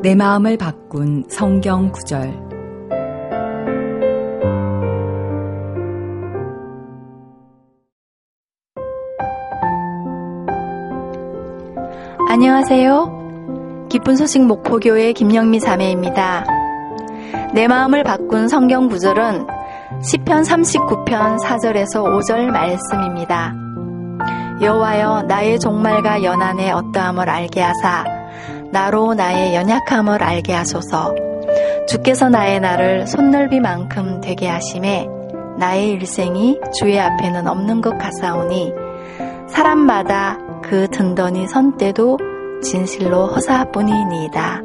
내 마음을 바꾼 성경 구절. 안녕하세요. 기쁜 소식 목포교회 김영미 자매입니다. 내 마음을 바꾼 성경 구절은 시편 39편 4절에서 5절 말씀입니다. 여호와여, 나의 종말과 연한의 어떠함을 알게 하사 나로 나의 연약함을 알게 하소서. 주께서 나의 날을 손넓이만큼 되게 하심에 나의 일생이 주의 앞에는 없는 것 같사오니 사람마다 그 든든히 선 때도 진실로 허사뿐이니이다.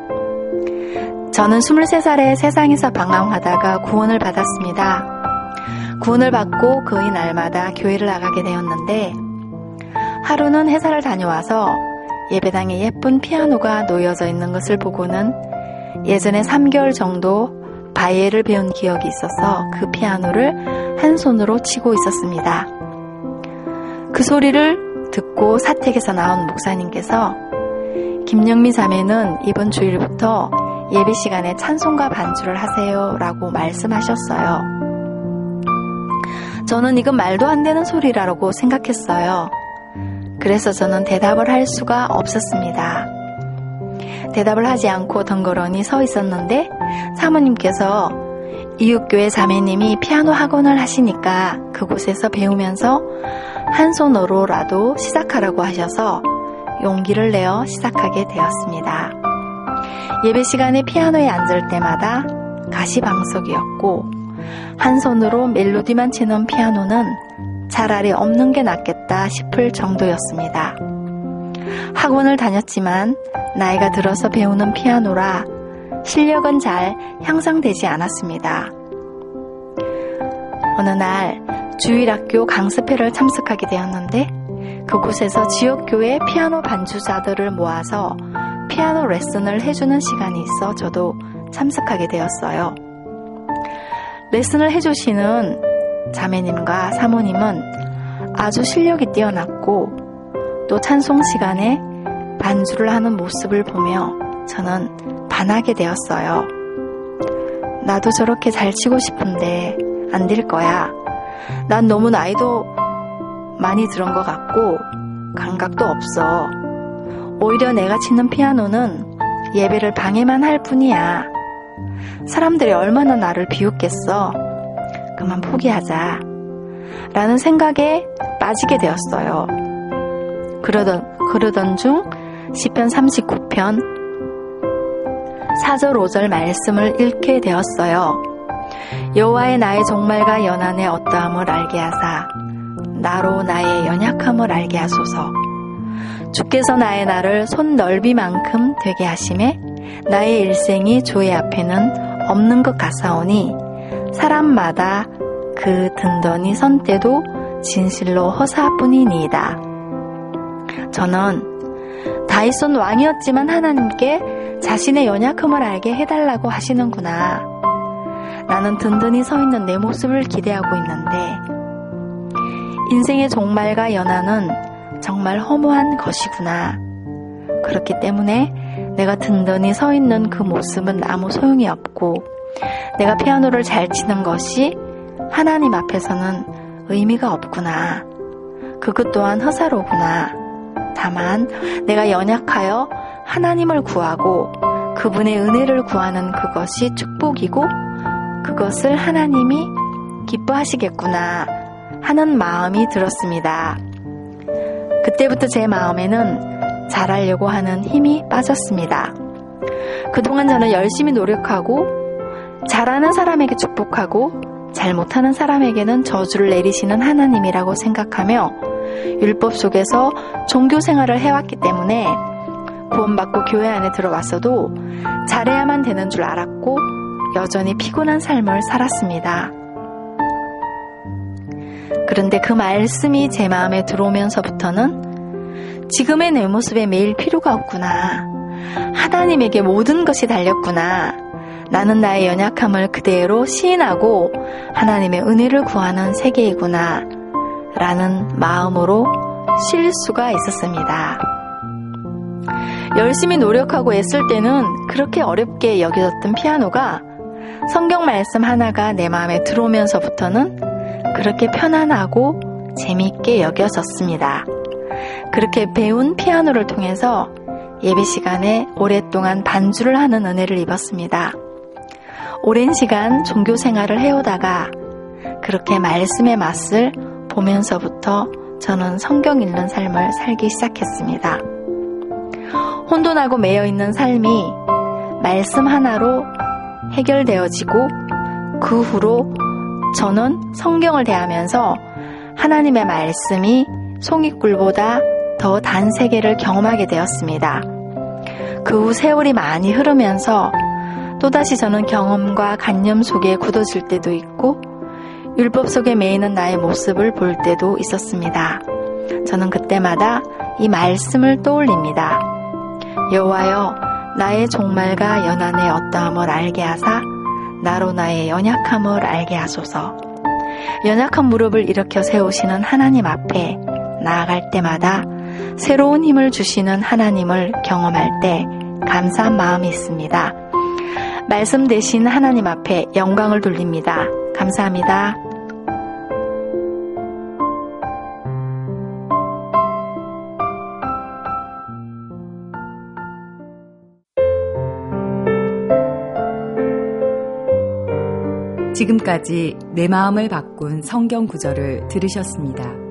저는 23살에 세상에서 방황하다가 구원을 받았습니다. 구원을 받고 그의 날마다 교회를 나가게 되었는데, 하루는 회사를 다녀와서 예배당에 예쁜 피아노가 놓여져 있는 것을 보고는 예전에 3개월 정도 바이엘을 배운 기억이 있어서 그 피아노를 한 손으로 치고 있었습니다. 그 소리를 듣고 사택에서 나온 목사님께서 김영미 자매는 이번 주일부터 예배 시간에 찬송가 반주를 하세요 라고 말씀하셨어요. 저는 이건 말도 안 되는 소리라고 생각했어요. 그래서 저는 대답을 할 수가 없었습니다. 대답을 하지 않고 덩그러니 서 있었는데 사모님께서 이웃교회 자매님이 피아노 학원을 하시니까 그곳에서 배우면서 한 손으로라도 시작하라고 하셔서 용기를 내어 시작하게 되었습니다. 예배 시간에 피아노에 앉을 때마다 가시방석이었고 한 손으로 멜로디만 치는 피아노는 차라리 없는 게 낫겠다 싶을 정도였습니다. 학원을 다녔지만 나이가 들어서 배우는 피아노라 실력은 잘 향상되지 않았습니다. 어느 날 주일학교 강습회를 참석하게 되었는데 그곳에서 지역교회 피아노 반주자들을 모아서 피아노 레슨을 해주는 시간이 있어 저도 참석하게 되었어요. 레슨을 해주시는 자매님과 사모님은 아주 실력이 뛰어났고 또 찬송 시간에 반주를 하는 모습을 보며 저는 반하게 되었어요. 나도 저렇게 잘 치고 싶은데 안 될 거야. 난 너무 나이도 많이 들은 것 같고 감각도 없어. 오히려 내가 치는 피아노는 예배를 방해만 할 뿐이야. 사람들이 얼마나 나를 비웃겠어. 그만 포기하자 라는 생각에 빠지게 되었어요. 그러던 중 시편 39편 4절 5절 말씀을 읽게 되었어요. 여호와의 나의 종말과 연한의 어떠함을 알게 하사 나로 나의 연약함을 알게 하소서. 주께서 나의 날을 손넓이만큼 되게 하심에 나의 일생이 주의 앞에는 없는 것 같사오니 사람마다 그 든든히 선 때도 진실로 허사뿐이니이다. 저는 다윗은 왕이었지만 하나님께 자신의 연약함을 알게 해달라고 하시는구나. 나는 든든히 서 있는 내 모습을 기대하고 있는데 인생의 종말과 연한은 정말 허무한 것이구나. 그렇기 때문에 내가 든든히 서 있는 그 모습은 아무 소용이 없고 내가 피아노를 잘 치는 것이 하나님 앞에서는 의미가 없구나. 그것 또한 허사로구나. 다만 내가 연약하여 하나님을 구하고 그분의 은혜를 구하는 그것이 축복이고 그것을 하나님이 기뻐하시겠구나 하는 마음이 들었습니다. 그때부터 제 마음에는 잘하려고 하는 힘이 빠졌습니다. 그동안 저는 열심히 노력하고 잘하는 사람에게 축복하고 잘 못하는 사람에게는 저주를 내리시는 하나님이라고 생각하며 율법 속에서 종교 생활을 해왔기 때문에 구원받고 교회 안에 들어왔어도 잘해야만 되는 줄 알았고 여전히 피곤한 삶을 살았습니다. 그런데 그 말씀이 제 마음에 들어오면서부터는 지금의 내 모습에 매일 필요가 없구나. 하나님에게 모든 것이 달렸구나. 나는 나의 연약함을 그대로 시인하고 하나님의 은혜를 구하는 세계이구나 라는 마음으로 쉴 수가 있었습니다. 열심히 노력하고 애쓸 때는 그렇게 어렵게 여겨졌던 피아노가 성경 말씀 하나가 내 마음에 들어오면서부터는 그렇게 편안하고 재미있게 여겨졌습니다. 그렇게 배운 피아노를 통해서 예배 시간에 오랫동안 반주를 하는 은혜를 입었습니다. 오랜 시간 종교 생활을 해오다가 그렇게 말씀의 맛을 보면서부터 저는 성경 읽는 삶을 살기 시작했습니다. 혼돈하고 매여있는 삶이 말씀 하나로 해결되어지고 그 후로 저는 성경을 대하면서 하나님의 말씀이 송이꿀보다 더 단 세계를 경험하게 되었습니다. 그 후 세월이 많이 흐르면서 또다시 저는 경험과 관념 속에 굳어질 때도 있고 율법 속에 매이는 나의 모습을 볼 때도 있었습니다. 저는 그때마다 이 말씀을 떠올립니다. 여호와여, 나의 종말과 연한의 어떠함을 알게 하사 나로 나의 연약함을 알게 하소서. 연약한 무릎을 일으켜 세우시는 하나님 앞에 나아갈 때마다 새로운 힘을 주시는 하나님을 경험할 때 감사한 마음이 있습니다. 말씀 대신 하나님 앞에 영광을 돌립니다. 감사합니다. 지금까지 내 마음을 바꾼 성경 구절을 들으셨습니다.